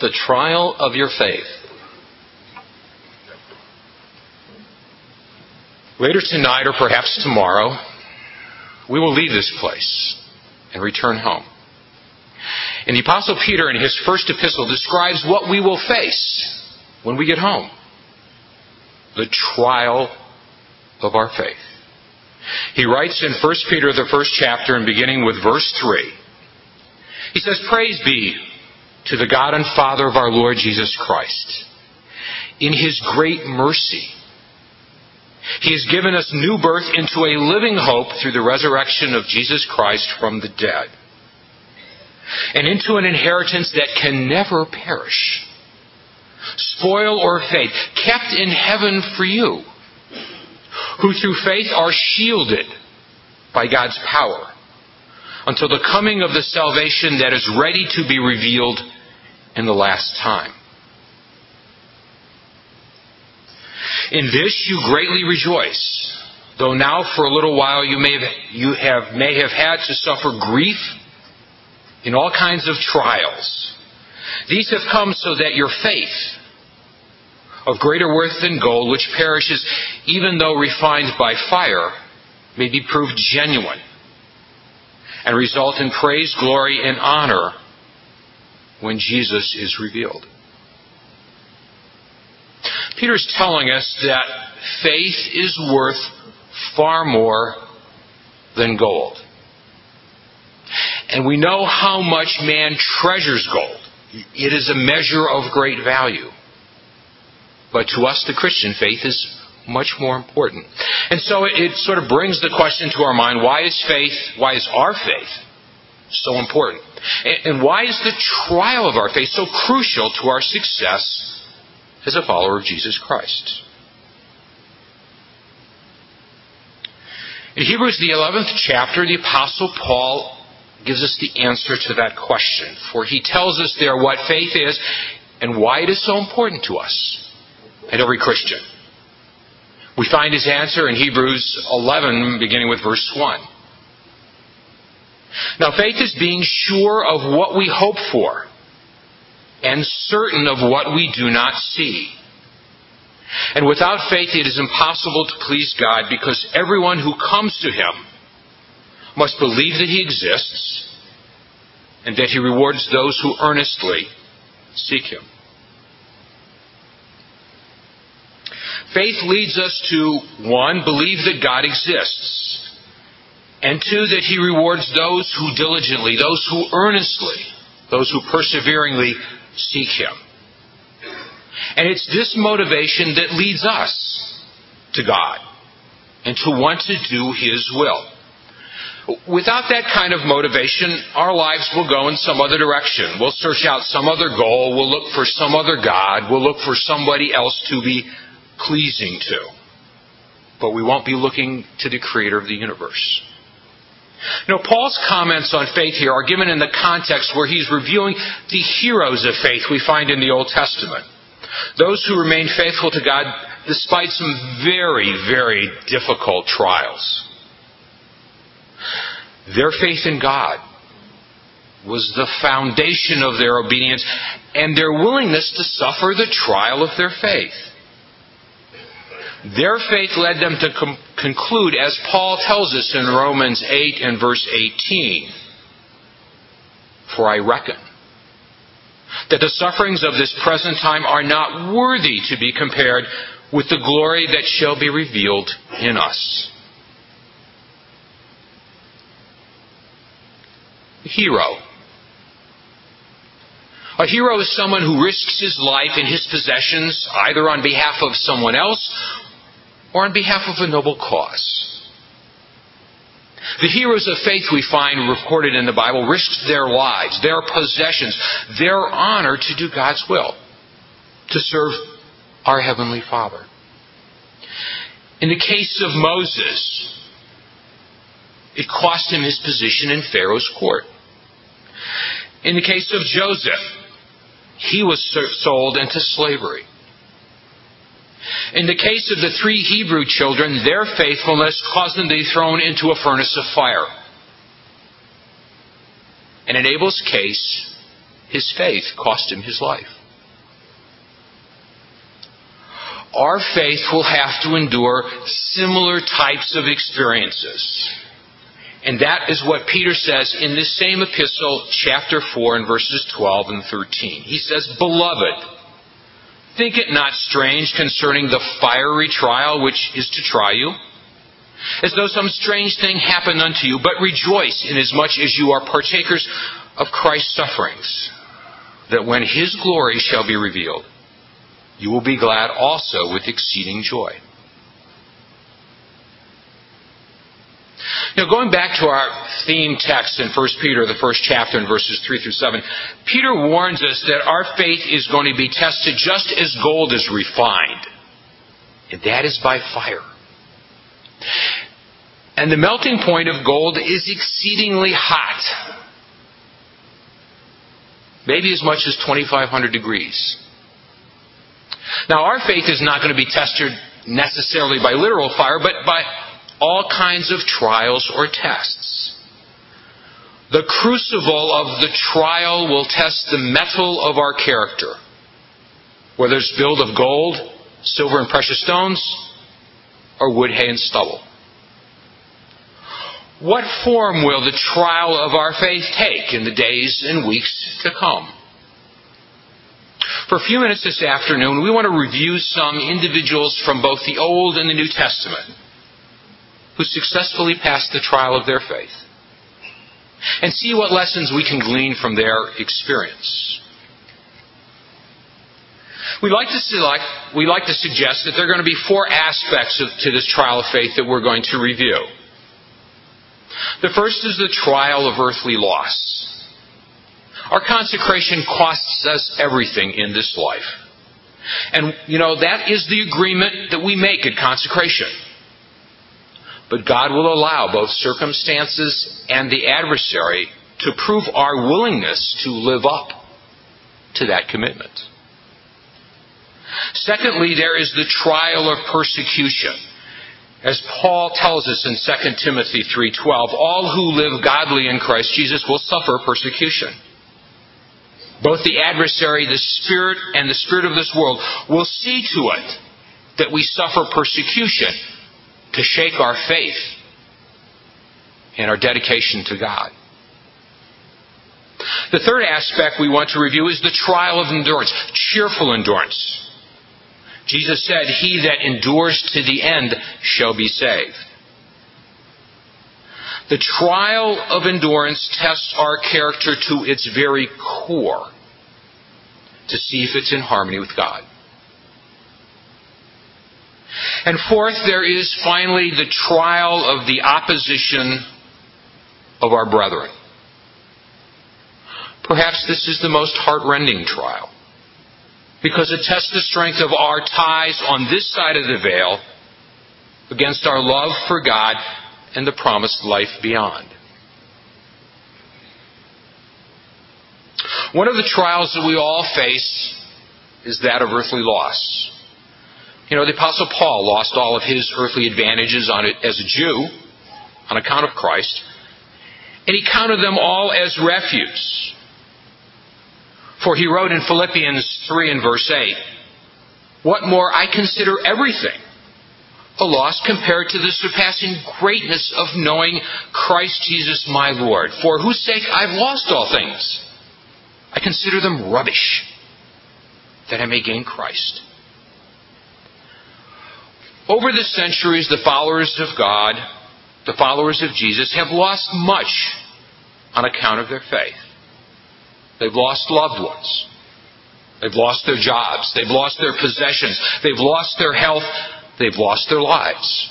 The trial of your faith. Later tonight, or perhaps tomorrow, we will leave this place and return home. And the Apostle Peter, in his first epistle, describes what we will face when we get home. The trial of our faith. He writes in 1 Peter, the first chapter, and beginning with verse 3, he says, "Praise be to the God and Father of our Lord Jesus Christ. In His great mercy, He has given us new birth into a living hope through the resurrection of Jesus Christ from the dead, and into an inheritance that can never perish, spoil or fade, kept in heaven for you, who through faith are shielded by God's power, until the coming of the salvation that is ready to be revealed in the last time. In this you greatly rejoice, though now for a little while you may have had to suffer grief in all kinds of trials. These have come so that your faith, of greater worth than gold, which perishes even though refined by fire, may be proved genuine and result in praise, glory, and honor when Jesus is revealed." Peter's telling us that faith is worth far more than gold. And we know how much man treasures gold. It is a measure of great value. But to us, the Christian, faith is much more important. And so it sort of brings the question to our mind, why is our faith so important? And why is the trial of our faith so crucial to our success as a follower of Jesus Christ? In Hebrews, the 11th chapter, the Apostle Paul gives us the answer to that question. For he tells us there what faith is and why it is so important to us and every Christian. We find his answer in Hebrews 11, beginning with verse 1. "Now faith is being sure of what we hope for, and certain of what we do not see. And without faith it is impossible to please God, because everyone who comes to Him must believe that He exists, and that He rewards those who earnestly seek Him." Faith leads us to, 1, believe that God exists, and 2, that He rewards those who diligently, those who earnestly, those who perseveringly seek Him. And it's this motivation that leads us to God and to want to do His will. Without that kind of motivation, our lives will go in some other direction. We'll search out some other goal. We'll look for some other God. We'll look for somebody else to be pleasing to. But we won't be looking to the Creator of the universe. Now, Paul's comments on faith here are given in the context where he's reviewing the heroes of faith we find in the Old Testament. Those who remained faithful to God despite some very, very difficult trials. Their faith in God was the foundation of their obedience and their willingness to suffer the trial of their faith. Their faith led them to conclude, as Paul tells us in Romans 8 and verse 18, "For I reckon that the sufferings of this present time are not worthy to be compared with the glory that shall be revealed in us." A hero. A hero is someone who risks his life and his possessions either on behalf of someone else or on behalf of a noble cause. The heroes of faith we find recorded in the Bible risked their lives, their possessions, their honor to do God's will, to serve our Heavenly Father. In the case of Moses, it cost him his position in Pharaoh's court. In the case of Joseph, he was sold into slavery. In the case of the 3 Hebrew children, their faithfulness caused them to be thrown into a furnace of fire. And in Abel's case, his faith cost him his life. Our faith will have to endure similar types of experiences. And that is what Peter says in this same epistle, chapter 4, and verses 12 and 13. He says, "Beloved, think it not strange concerning the fiery trial which is to try you, as though some strange thing happened unto you, but rejoice inasmuch as you are partakers of Christ's sufferings, that when his glory shall be revealed, you will be glad also with exceeding joy." Now, going back to our theme text in 1 Peter, the first chapter, in verses 3 through 7, Peter warns us that our faith is going to be tested just as gold is refined, and that is by fire. And the melting point of gold is exceedingly hot, maybe as much as 2,500 degrees. Now, our faith is not going to be tested necessarily by literal fire, but by all kinds of trials or tests. The crucible of the trial will test the metal of our character, whether it's built of gold, silver, and precious stones, or wood, hay, and stubble. What form will the trial of our faith take in the days and weeks to come? For a few minutes this afternoon, we want to review some individuals from both the Old and the New Testament who successfully passed the trial of their faith, and see what lessons we can glean from their experience. We like to suggest that there are going to be four aspects to this trial of faith that we're going to review. The first is the trial of earthly loss. Our consecration costs us everything in this life. And, that is the agreement that we make at consecration. But God will allow both circumstances and the adversary to prove our willingness to live up to that commitment. Secondly, there is the trial of persecution. As Paul tells us in 2 Timothy 3:12, all who live godly in Christ Jesus will suffer persecution. Both the adversary, the spirit, and the spirit of this world will see to it that we suffer persecution to shake our faith and our dedication to God. The third aspect we want to review is the trial of endurance, cheerful endurance. Jesus said, "He that endures to the end shall be saved." The trial of endurance tests our character to its very core to see if it's in harmony with God. And fourth, there is finally the trial of the opposition of our brethren. Perhaps this is the most heart-rending trial, because it tests the strength of our ties on this side of the veil against our love for God and the promised life beyond. One of the trials that we all face is that of earthly loss. The Apostle Paul lost all of his earthly advantages as a Jew on account of Christ, and he counted them all as refuse. For he wrote in Philippians 3 and verse 8, "What more, I consider everything a loss compared to the surpassing greatness of knowing Christ Jesus my Lord, for whose sake I've lost all things. I consider them rubbish, that I may gain Christ." Over the centuries, the followers of God, the followers of Jesus, have lost much on account of their faith. They've lost loved ones. They've lost their jobs. They've lost their possessions. They've lost their health. They've lost their lives.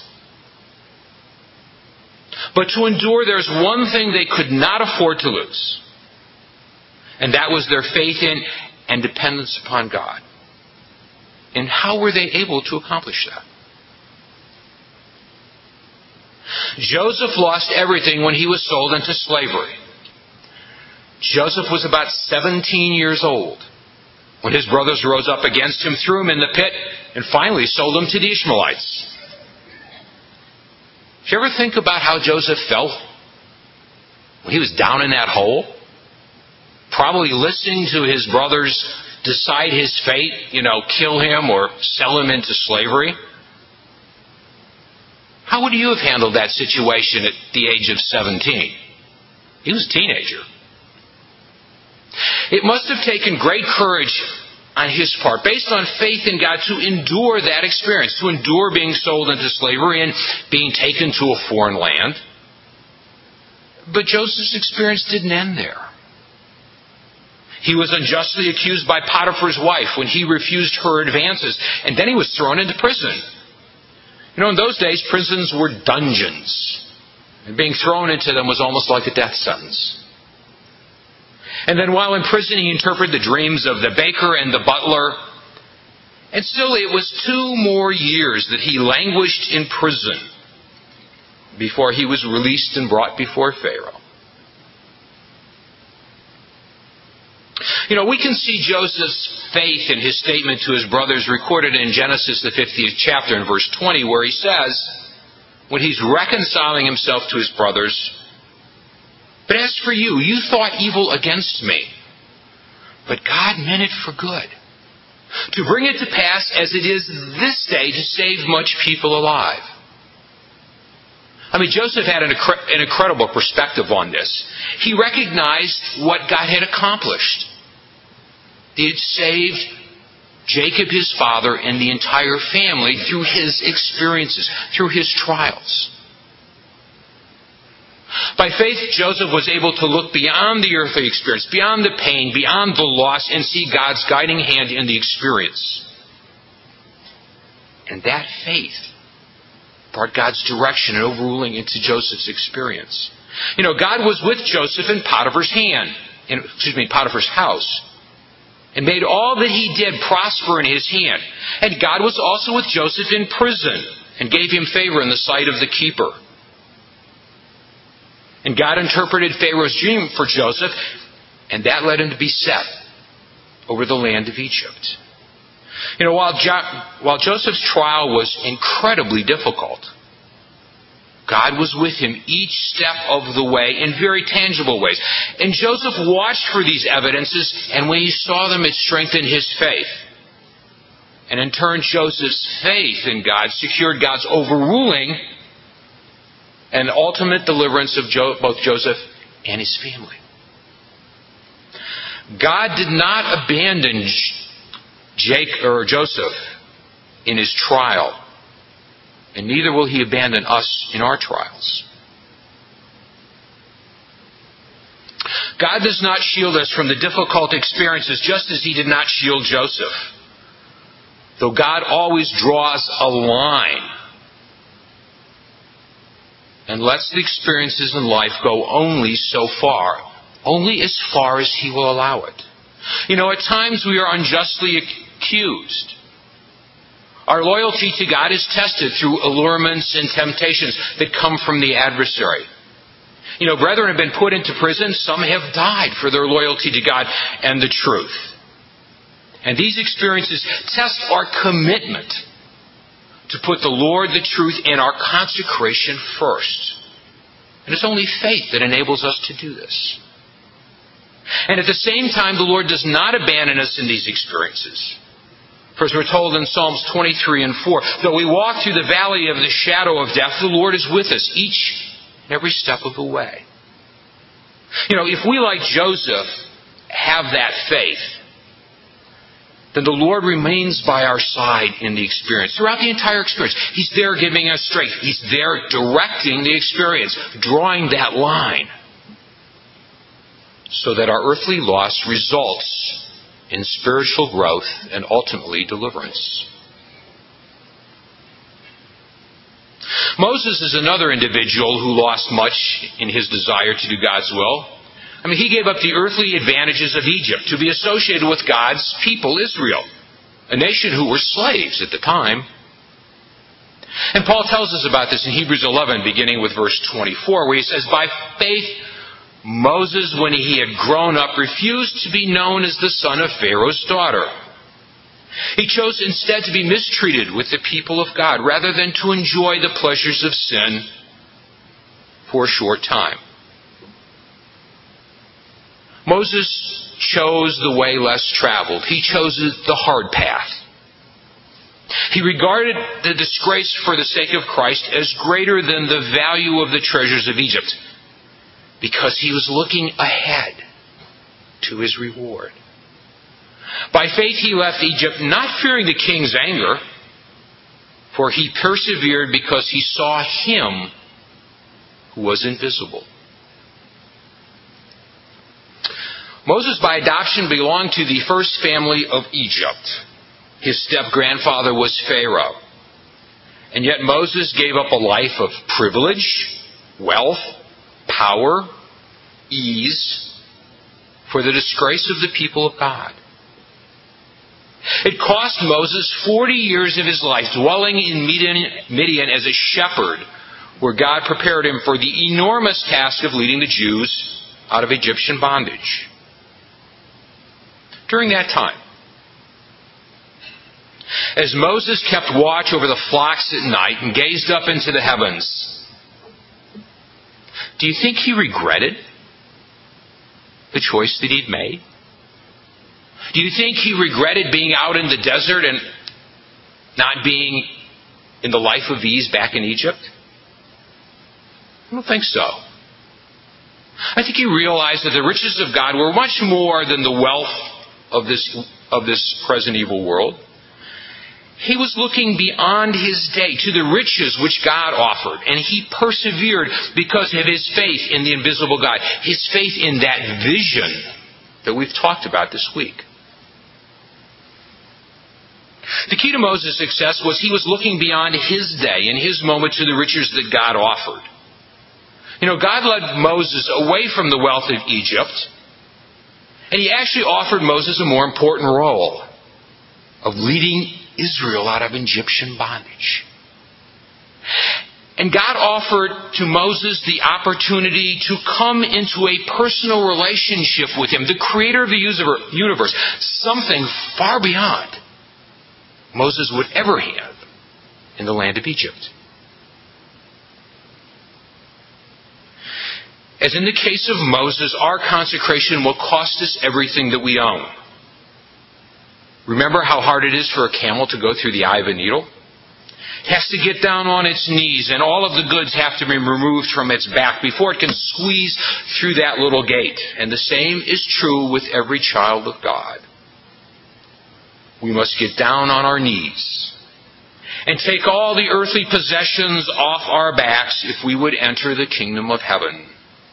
But to endure, there's one thing they could not afford to lose. And that was their faith in and dependence upon God. And how were they able to accomplish that? Joseph lost everything when he was sold into slavery. Joseph was about 17 years old when his brothers rose up against him, threw him in the pit, and finally sold him to the Ishmaelites. Did you ever think about how Joseph felt when he was down in that hole? probably listening to his brothers decide his fate, kill him or sell him into slavery. How would you have handled that situation at the age of 17? He was a teenager. It must have taken great courage on his part, based on faith in God, to endure that experience, to endure being sold into slavery and being taken to a foreign land. But Joseph's experience didn't end there. He was unjustly accused by Potiphar's wife when he refused her advances, and then he was thrown into prison. In those days, prisons were dungeons, and being thrown into them was almost like a death sentence. And then while in prison, he interpreted the dreams of the baker and the butler. And still, it was 2 more years that he languished in prison before he was released and brought before Pharaoh. We can see Joseph's faith in his statement to his brothers recorded in Genesis, the 50th chapter, in verse 20, where he says, when he's reconciling himself to his brothers, "But as for you, you thought evil against me, but God meant it for good, to bring it to pass as it is this day to save much people alive." Joseph had an incredible perspective on this. He recognized what God had accomplished. He had saved Jacob, his father, and the entire family through his experiences, through his trials. By faith, Joseph was able to look beyond the earthly experience, beyond the pain, beyond the loss, and see God's guiding hand in the experience. And that faith brought God's direction and overruling into Joseph's experience. God was with Joseph in Potiphar's house, and made all that he did prosper in his hand. And God was also with Joseph in prison, and gave him favor in the sight of the keeper. And God interpreted Pharaoh's dream for Joseph, and that led him to be set over the land of Egypt. While Joseph's trial was incredibly difficult, God was with him each step of the way in very tangible ways. And Joseph watched for these evidences, and when he saw them, it strengthened his faith. And in turn, Joseph's faith in God secured God's overruling and ultimate deliverance of both Joseph and his family. God did not abandon Joseph in his trial, and neither will he abandon us in our trials. God does not shield us from the difficult experiences, just as he did not shield Joseph. Though God always draws a line and lets the experiences in life go only so far, only as far as he will allow it. At times we are unjustly accused. Our loyalty to God is tested through allurements and temptations that come from the adversary. Brethren have been put into prison. Some have died for their loyalty to God and the truth. And these experiences test our commitment to put the Lord, the truth, and our consecration first. And it's only faith that enables us to do this. And at the same time, the Lord does not abandon us in these experiences. For as we're told in Psalms 23 and 4, though we walk through the valley of the shadow of death, the Lord is with us each and every step of the way. If we, like Joseph, have that faith, then the Lord remains by our side in the experience, throughout the entire experience. He's there giving us strength. He's there directing the experience, drawing that line, so that our earthly loss results in spiritual growth and ultimately deliverance. Moses is another individual who lost much in his desire to do God's will. He gave up the earthly advantages of Egypt to be associated with God's people, Israel, a nation who were slaves at the time. And Paul tells us about this in Hebrews 11, beginning with verse 24, where he says, by faith, Moses, when he had grown up, refused to be known as the son of Pharaoh's daughter. He chose instead to be mistreated with the people of God, rather than to enjoy the pleasures of sin for a short time. Moses chose the way less traveled. He chose the hard path. He regarded the disgrace for the sake of Christ as greater than the value of the treasures of Egypt, because he was looking ahead to his reward. By faith he left Egypt, not fearing the king's anger, for he persevered because he saw him who was invisible. Moses, by adoption, belonged to the first family of Egypt. His step-grandfather was Pharaoh. And yet Moses gave up a life of privilege, wealth, power, ease, for the disgrace of the people of God. It cost Moses 40 years of his life dwelling in Midian as a shepherd, where God prepared him for the enormous task of leading the Jews out of Egyptian bondage. During that time, as Moses kept watch over the flocks at night and gazed up into the heavens, do you think he regretted the choice that he'd made? Do you think he regretted being out in the desert and not being in the life of ease back in Egypt? I don't think so. I think he realized that the riches of God were much more than the wealth of this present evil world. He was looking beyond his day to the riches which God offered, and he persevered because of his faith in the invisible God, his faith in that vision that we've talked about this week. The key to Moses' success was he was looking beyond his day and his moment to the riches that God offered. God led Moses away from the wealth of Egypt, and he actually offered Moses a more important role of leading Israel out of Egyptian bondage. And God offered to Moses the opportunity to come into a personal relationship with him, the creator of the universe, something far beyond Moses would ever have in the land of Egypt. As in the case of Moses, our consecration will cost us everything that we own. Remember how hard it is for a camel to go through the eye of a needle? It has to get down on its knees, and all of the goods have to be removed from its back before it can squeeze through that little gate. And the same is true with every child of God. We must get down on our knees and take all the earthly possessions off our backs if we would enter the kingdom of heaven.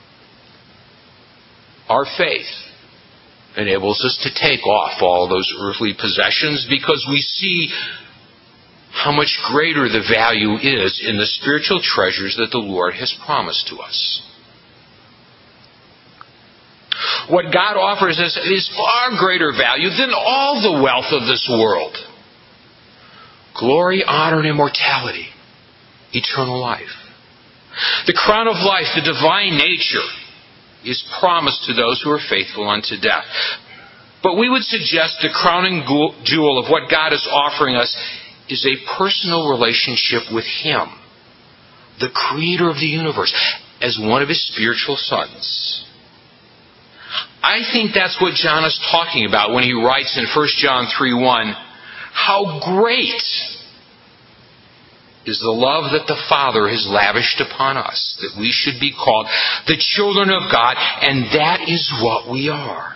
Our faith enables us to take off all those earthly possessions because we see how much greater the value is in the spiritual treasures that the Lord has promised to us. What God offers us is far greater value than all the wealth of this world. Glory, honor, and immortality. Eternal life. The crown of life, the divine nature, is promised to those who are faithful unto death. But we would suggest the crowning jewel of what God is offering us is a personal relationship with Him, the Creator of the universe, as one of His spiritual sons. I think that's what John is talking about when he writes in 1 John 3:1, how great is the love that the Father has lavished upon us, that we should be called the children of God, and that is what we are.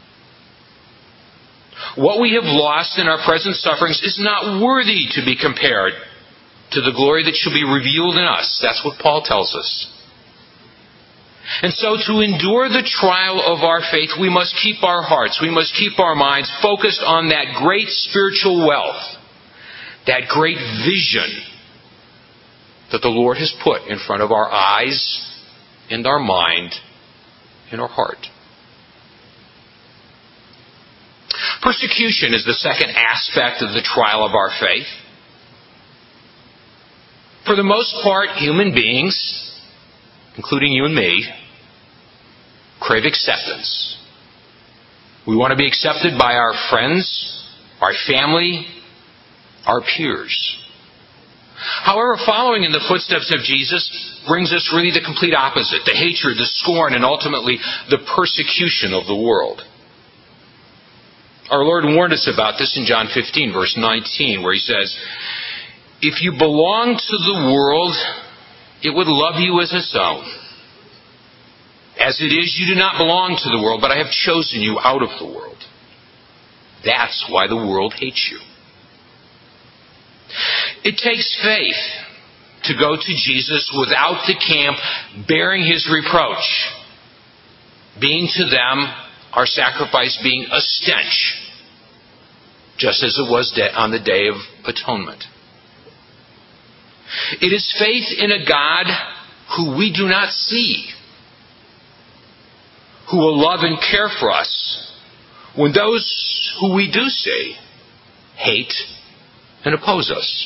What we have lost in our present sufferings is not worthy to be compared to the glory that shall be revealed in us. That's what Paul tells us. And so to endure the trial of our faith, we must keep our hearts, we must keep our minds focused on that great spiritual wealth, that great vision that the Lord has put in front of our eyes, and our mind, and our heart. Persecution is the second aspect of the trial of our faith. For the most part, human beings, including you and me, crave acceptance. We want to be accepted by our friends, our family, our peers. However, following in the footsteps of Jesus, brings us really the complete opposite, the hatred, the scorn, and ultimately the persecution of the world. Our Lord warned us about this in John 15, verse 19, where He says, "If you belong to the world, it would love you as its own. As it is, you do not belong to the world, but I have chosen you out of the world. That's why the world hates you." It takes faith to go to Jesus without the camp bearing His reproach, being to them, our sacrifice being a stench, just as it was on the Day of Atonement. It is faith in a God who we do not see, who will love and care for us when those who we do see hate and oppose us.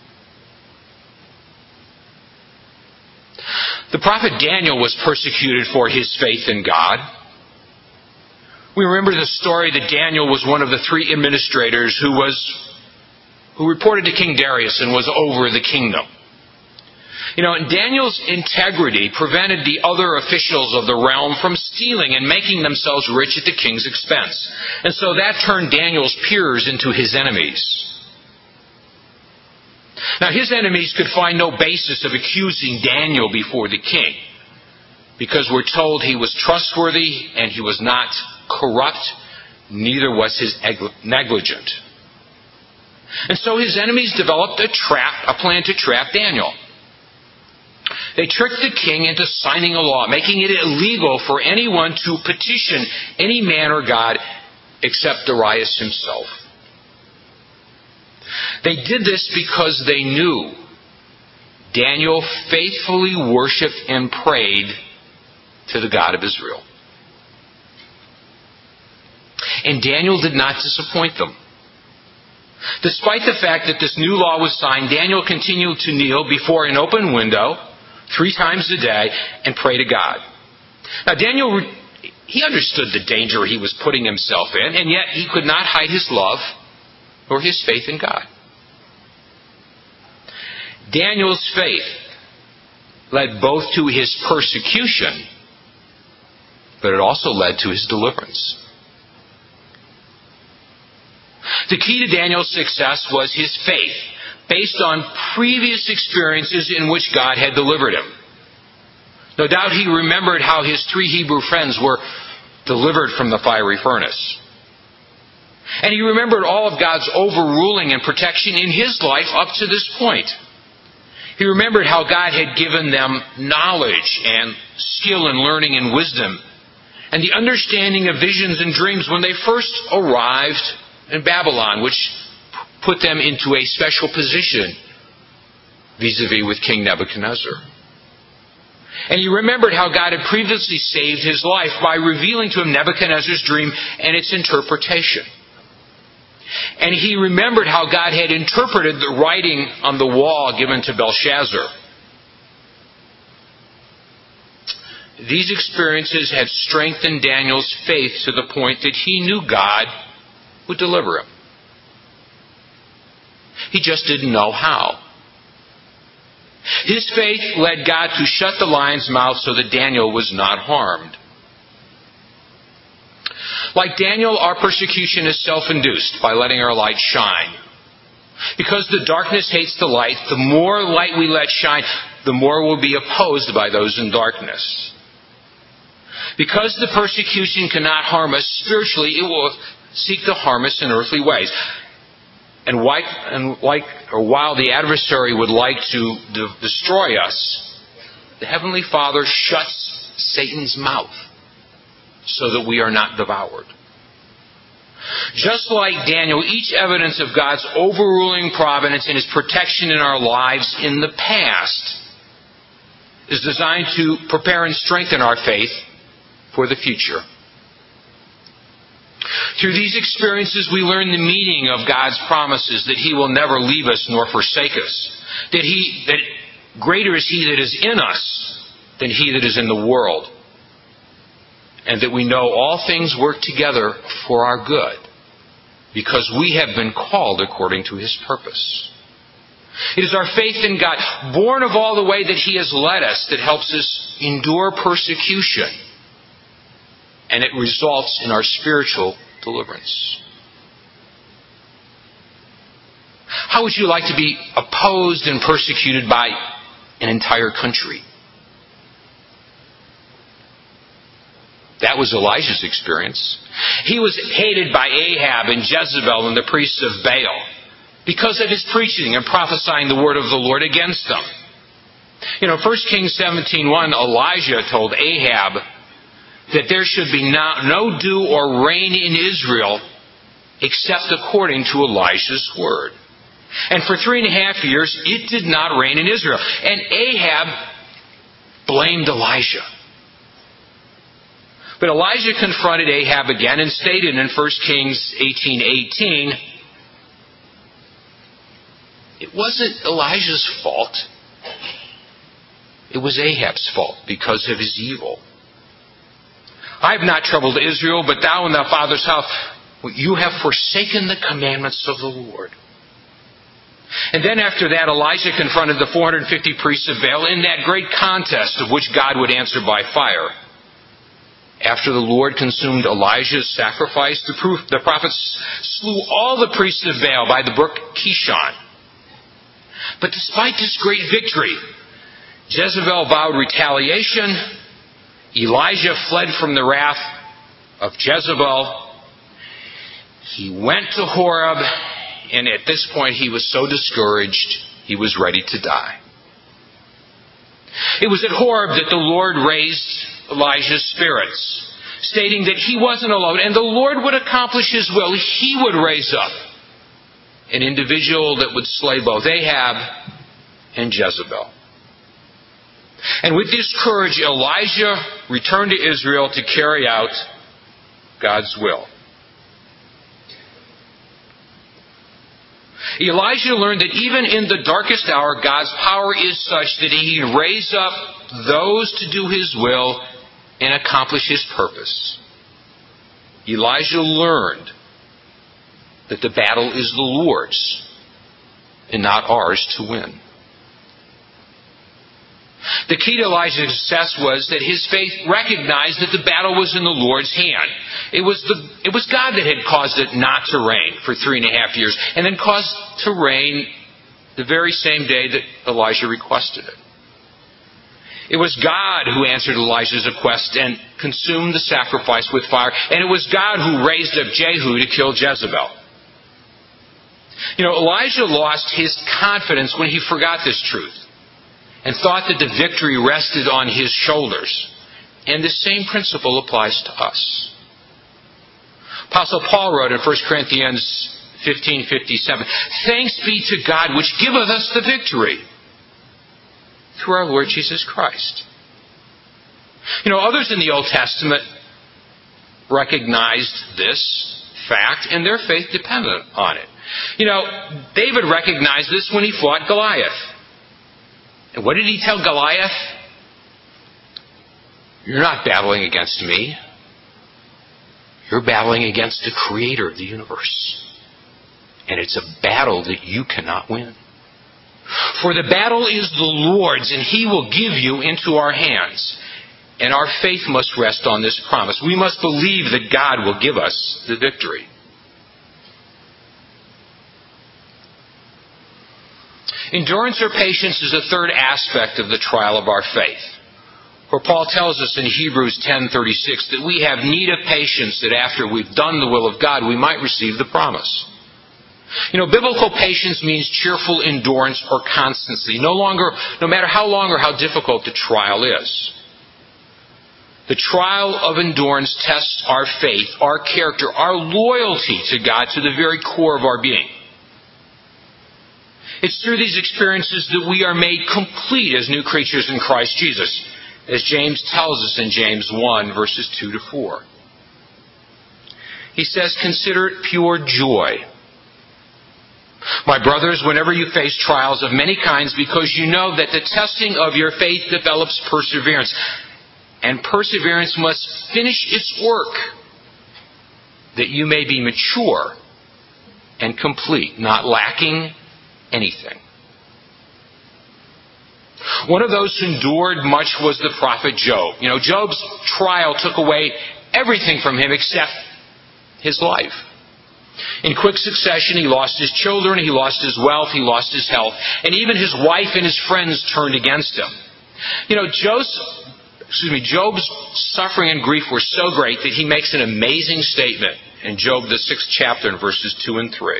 The prophet Daniel was persecuted for his faith in God. We remember the story that Daniel was one of the 3 administrators who reported to King Darius and was over the kingdom. And Daniel's integrity prevented the other officials of the realm from stealing and making themselves rich at the king's expense. And so that turned Daniel's peers into his enemies. Now, his enemies could find no basis of accusing Daniel before the king, because we're told he was trustworthy and he was not corrupt, neither was his negligent. And so his enemies developed a plan to trap Daniel. They tricked the king into signing a law, making it illegal for anyone to petition any man or god except Darius himself. They did this because they knew Daniel faithfully worshipped and prayed to the God of Israel. And Daniel did not disappoint them. Despite the fact that this new law was signed, Daniel continued to kneel before an open window 3 times a day and pray to God. Now Daniel, he understood the danger he was putting himself in, and yet he could not hide his love or his faith in God. Daniel's faith led both to his persecution, but it also led to his deliverance. The key to Daniel's success was his faith, based on previous experiences in which God had delivered him. No doubt he remembered how his 3 Hebrew friends were delivered from the fiery furnace. And he remembered all of God's overruling and protection in his life up to this point. He remembered how God had given them knowledge and skill and learning and wisdom, and the understanding of visions and dreams when they first arrived in Babylon, which put them into a special position vis-a-vis with King Nebuchadnezzar. And he remembered how God had previously saved his life by revealing to him Nebuchadnezzar's dream and its interpretation. And he remembered how God had interpreted the writing on the wall given to Belshazzar. These experiences had strengthened Daniel's faith to the point that he knew God would deliver him. He just didn't know how. His faith led God to shut the lion's mouth so that Daniel was not harmed. Like Daniel, our persecution is self-induced by letting our light shine. Because the darkness hates the light, the more light we let shine, the more we'll be opposed by those in darkness. Because the persecution cannot harm us spiritually, it will seek to harm us in earthly ways. And while the adversary would like to destroy us, the Heavenly Father shuts Satan's mouth so that we are not devoured. Just like Daniel, each evidence of God's overruling providence and His protection in our lives in the past is designed to prepare and strengthen our faith for the future. Through these experiences, we learn the meaning of God's promises that He will never leave us nor forsake us. That greater is He that is in us than he that is in the world. And that we know all things work together for our good, because we have been called according to His purpose. It is our faith in God, born of all the way that He has led us, that helps us endure persecution. And it results in our spiritual deliverance. How would you like to be opposed and persecuted by an entire country? That was Elijah's experience. He was hated by Ahab and Jezebel and the priests of Baal because of his preaching and prophesying the word of the Lord against them. 1 Kings 17:1, Elijah told Ahab that there should be no dew or rain in Israel except according to Elijah's word. And for 3.5 years, it did not rain in Israel. And Ahab blamed Elijah. But Elijah confronted Ahab again and stated in 1 Kings 18:18, it wasn't Elijah's fault. It was Ahab's fault because of his evil. I have not troubled Israel, but thou and thy father's house, you have forsaken the commandments of the Lord. And then after that, Elijah confronted the 450 priests of Baal in that great contest of which God would answer by fire. After the Lord consumed Elijah's sacrifice, the prophets slew all the priests of Baal by the brook Kishon. But despite this great victory, Jezebel vowed retaliation. Elijah fled from the wrath of Jezebel. He went to Horeb, and at this point he was so discouraged, he was ready to die. It was at Horeb that the Lord raised Elijah's spirits, stating that he wasn't alone, and the Lord would accomplish His will. He would raise up an individual that would slay both Ahab and Jezebel. And with this courage, Elijah returned to Israel to carry out God's will. Elijah learned that even in the darkest hour, God's power is such that He can raise up those to do His will and accomplish His purpose. Elijah learned that the battle is the Lord's and not ours to win. The key to Elijah's success was that his faith recognized that the battle was in the Lord's hand. It was God that had caused it not to rain for 3.5 years, and then caused to rain the very same day that Elijah requested it. It was God who answered Elijah's request and consumed the sacrifice with fire, and it was God who raised up Jehu to kill Jezebel. Elijah lost his confidence when he forgot this truth and thought that the victory rested on his shoulders. And the same principle applies to us. Apostle Paul wrote in 1 Corinthians 15:57, "Thanks be to God which giveth us the victory through our Lord Jesus Christ." Others in the Old Testament recognized this fact, and their faith depended on it. David recognized this when he fought Goliath. And what did he tell Goliath? You're not battling against me. You're battling against the Creator of the universe. And it's a battle that you cannot win. For the battle is the Lord's, and He will give you into our hands. And our faith must rest on this promise. We must believe that God will give us the victory. Endurance or patience is a third aspect of the trial of our faith. For Paul tells us in Hebrews 10:36 that we have need of patience, that after we've done the will of God, we might receive the promise. Biblical patience means cheerful endurance or constancy, no matter how long or how difficult the trial is. The trial of endurance tests our faith, our character, our loyalty to God to the very core of our being. It's through these experiences that we are made complete as new creatures in Christ Jesus, as James tells us in James 1, verses 2-4. He says, "Consider it pure joy, my brothers, whenever you face trials of many kinds, because you know that the testing of your faith develops perseverance. And perseverance must finish its work, that you may be mature and complete, not lacking anything." One of those who endured much was the prophet Job. Job's trial took away everything from him except his life. In quick succession, he lost his children, he lost his wealth, he lost his health, and even his wife and his friends turned against him. Job's suffering and grief were so great that he makes an amazing statement in Job, the 6th chapter, in verses 2 and 3.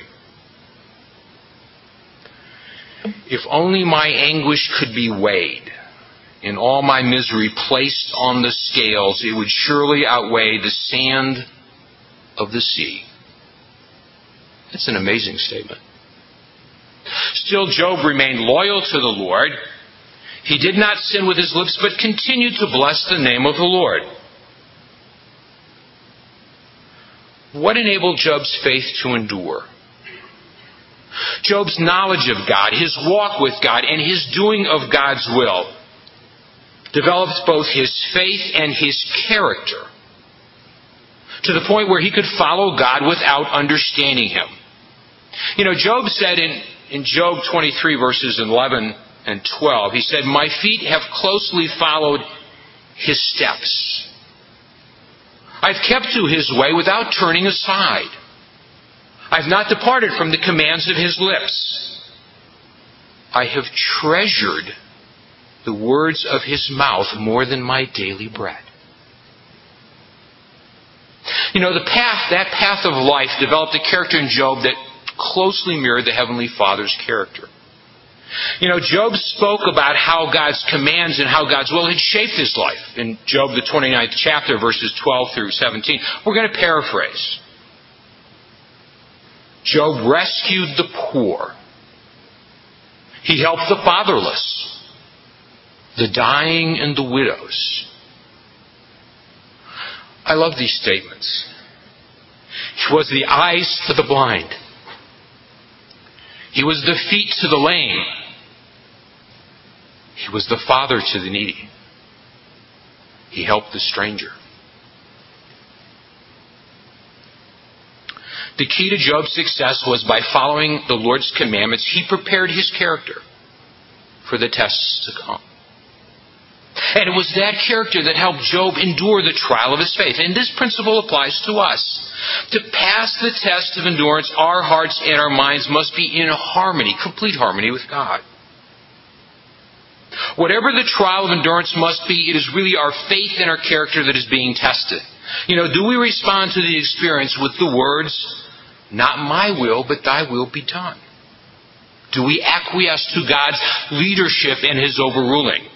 If only my anguish could be weighed, and all my misery placed on the scales, it would surely outweigh the sand of the sea. That's an amazing statement. Still, Job remained loyal to the Lord. He did not sin with his lips, but continued to bless the name of the Lord. What enabled Job's faith to endure? Job's knowledge of God, his walk with God, and his doing of God's will developed both his faith and his character to the point where he could follow God without understanding Him. Job said in Job 23 verses 11 and 12, he said, "My feet have closely followed His steps. I've kept to His way without turning aside. I've not departed from the commands of His lips. I have treasured the words of His mouth more than my daily bread." That path of life developed a character in Job that closely mirrored the Heavenly Father's character. Job spoke about how God's commands and how God's will had shaped his life. In Job, the 29th chapter, verses 12 through 17. We're going to paraphrase. Job rescued the poor. He helped the fatherless, the dying, and the widows. I love these statements. He was the eyes to the blind. He was the feet to the lame. He was the father to the needy. He helped the stranger. The key to Job's success was by following the Lord's commandments, he prepared his character for the tests to come. And it was that character that helped Job endure the trial of his faith. And this principle applies to us. To pass the test of endurance, our hearts and our minds must be in harmony, complete harmony with God. Whatever the trial of endurance must be, it is really our faith and our character that is being tested. Do we respond to the experience with the words, "Not my will, but thy will be done"? Do we acquiesce to God's leadership and His overruling?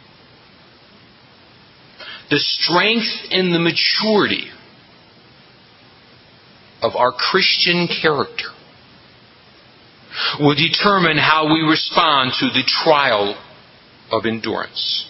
The strength and the maturity of our Christian character will determine how we respond to the trial of endurance.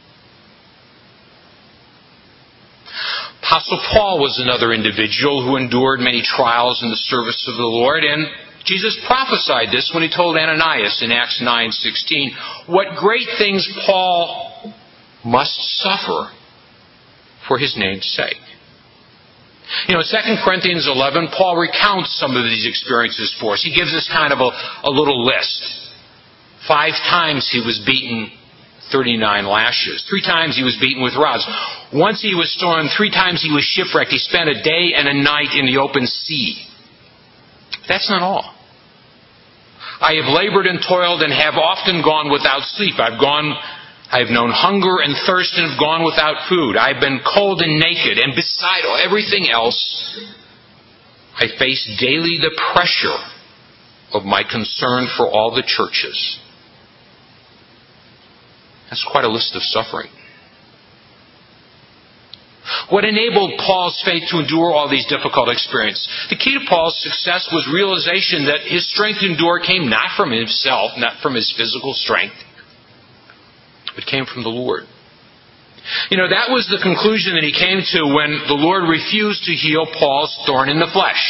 Apostle Paul was another individual who endured many trials in the service of the Lord, and Jesus prophesied this when He told Ananias in Acts 9:16, what great things Paul must suffer for his name's sake. In 2 Corinthians 11, Paul recounts some of these experiences for us. He gives us kind of a little list. 5 times he was beaten 39 lashes. 3 times he was beaten with rods. Once he was stormed. 3 times he was shipwrecked. He spent a day and a night in the open sea. That's not all. I have labored and toiled and have often gone without sleep. I have known hunger and thirst and have gone without food. I have been cold and naked. And beside everything else, I face daily the pressure of my concern for all the churches. That's quite a list of suffering. What enabled Paul's faith to endure all these difficult experiences? The key to Paul's success was realization that his strength to endure came not from himself, not from his physical strength, but came from the Lord. That was the conclusion that he came to when the Lord refused to heal Paul's thorn in the flesh.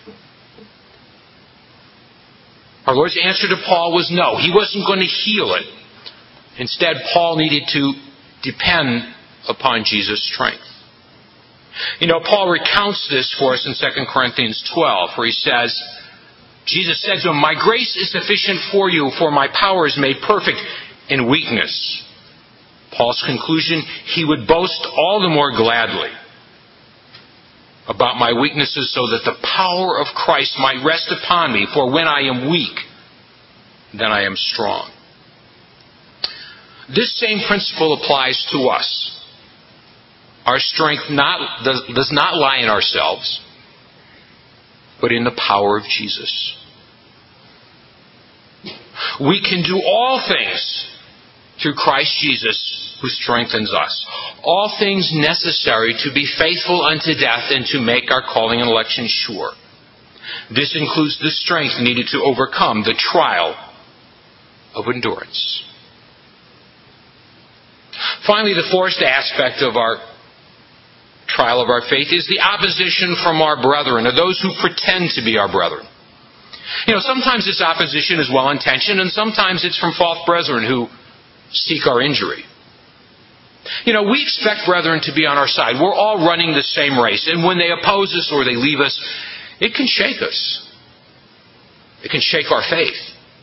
Our Lord's answer to Paul was no. He wasn't going to heal it. Instead, Paul needed to depend upon Jesus' strength. Paul recounts this for us in 2 Corinthians 12, where he says, Jesus said to him, "My grace is sufficient for you, for my power is made perfect in weakness. Paul's conclusion, he would boast all the more gladly about my weaknesses so that the power of Christ might rest upon me. For when I am weak, then I am strong. This same principle applies to us. Our strength does not lie in ourselves, but in the power of Jesus. We can do all things through Christ Jesus who strengthens us. All things necessary to be faithful unto death and to make our calling and election sure. This includes the strength needed to overcome the trial of endurance. Finally, the fourth aspect of our trial of our faith is the opposition from our brethren, or those who pretend to be our brethren. Sometimes this opposition is well-intentioned, and sometimes it's from false brethren who seek our injury. We expect brethren to be on our side. We're all running the same race, and when they oppose us or they leave us, it can shake us. It can shake our faith.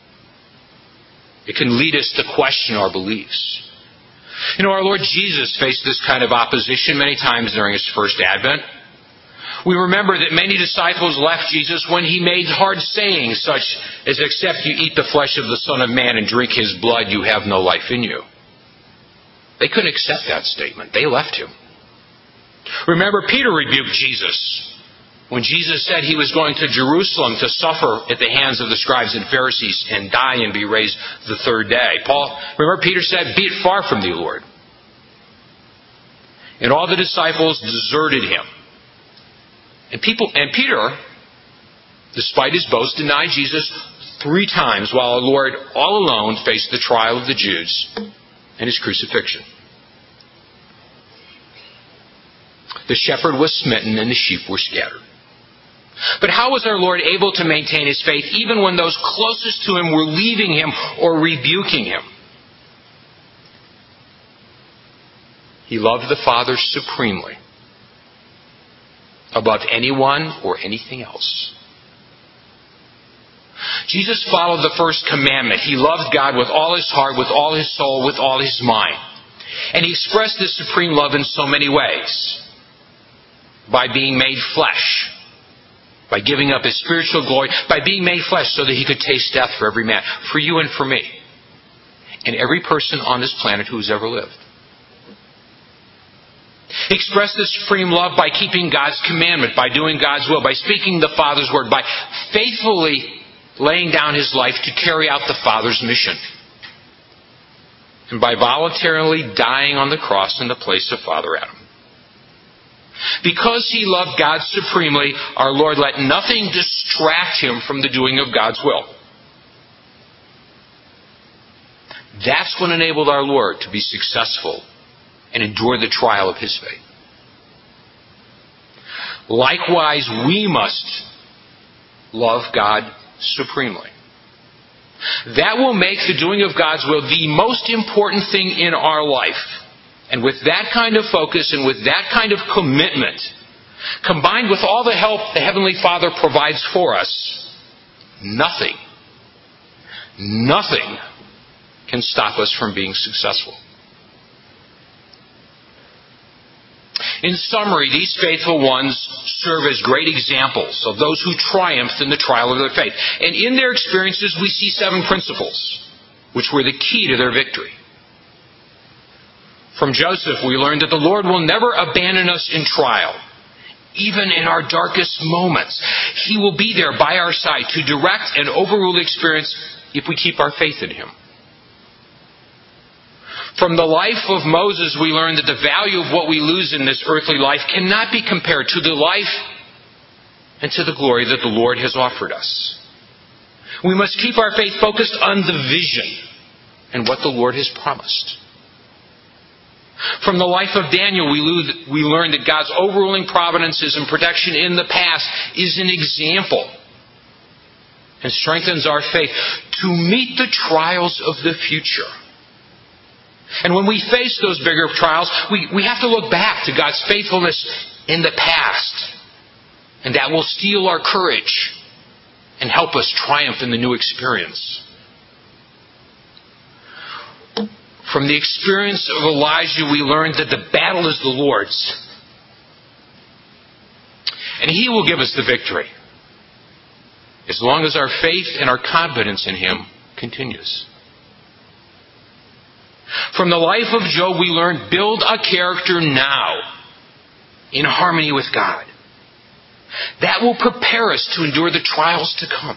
It can lead us to question our beliefs. Our Lord Jesus faced this kind of opposition many times during His first advent. We remember that many disciples left Jesus when He made hard sayings such as, "Except you eat the flesh of the Son of Man and drink His blood, you have no life in you." They couldn't accept that statement. They left Him. Remember, Peter rebuked Jesus when Jesus said He was going to Jerusalem to suffer at the hands of the scribes and Pharisees and die and be raised the third day. Remember, Peter said, "Be it far from thee, Lord." And all the disciples deserted Him. And Peter, despite his boast, denied Jesus 3 times while our Lord, all alone, faced the trial of the Jews and His crucifixion. The shepherd was smitten and the sheep were scattered. But how was our Lord able to maintain His faith even when those closest to Him were leaving Him or rebuking Him? He loved the Father supremely, above anyone or anything else. Jesus followed the first commandment. He loved God with all His heart, with all His soul, with all His mind. And He expressed this supreme love in so many ways. By being made flesh. By giving up His spiritual glory. By being made flesh so that He could taste death for every man. For you and for me. And every person on this planet who has ever lived. He expressed this supreme love by keeping God's commandment, by doing God's will, by speaking the Father's word, by faithfully laying down His life to carry out the Father's mission, and by voluntarily dying on the cross in the place of Father Adam. Because He loved God supremely, our Lord let nothing distract Him from the doing of God's will. That's what enabled our Lord to be successful and endure the trial of His faith. Likewise, we must love God supremely. That will make the doing of God's will the most important thing in our life. And with that kind of focus and with that kind of commitment, combined with all the help the Heavenly Father provides for us, nothing can stop us from being successful. In summary, these faithful ones serve as great examples of those who triumphed in the trial of their faith. And in their experiences, we see 7 principles, which were the key to their victory. From Joseph, we learned that the Lord will never abandon us in trial. Even in our darkest moments, He will be there by our side to direct and overrule the experience if we keep our faith in Him. From the life of Moses, we learn that the value of what we lose in this earthly life cannot be compared to the life and to the glory that the Lord has offered us. We must keep our faith focused on the vision and what the Lord has promised. From the life of Daniel, we learn that God's overruling providences and protection in the past is an example and strengthens our faith to meet the trials of the future. And when we face those bigger trials, we have to look back to God's faithfulness in the past. And that will steel our courage and help us triumph in the new experience. From the experience of Elijah, we learned that the battle is the Lord's. And He will give us the victory, as long as our faith and our confidence in Him continues. From the life of Job, we learn, build a character now in harmony with God. That will prepare us to endure the trials to come.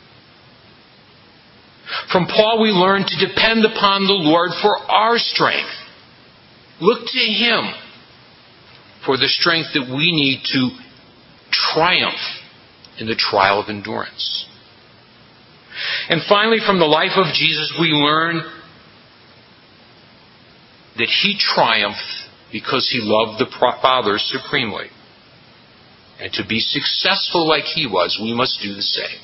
From Paul, we learn to depend upon the Lord for our strength. Look to Him for the strength that we need to triumph in the trial of endurance. And finally, from the life of Jesus, we learn that He triumphed because He loved the Father supremely. And to be successful like He was, we must do the same.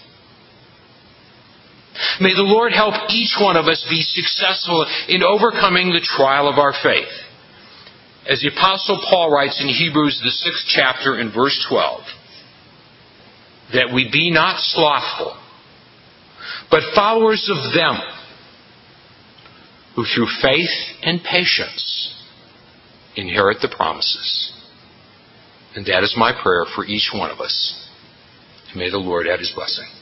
May the Lord help each one of us be successful in overcoming the trial of our faith. As the Apostle Paul writes in Hebrews, the 6th chapter, in verse 12, that we be not slothful, but followers of them who through faith and patience inherit the promises. And that is my prayer for each one of us. And may the Lord add His blessing.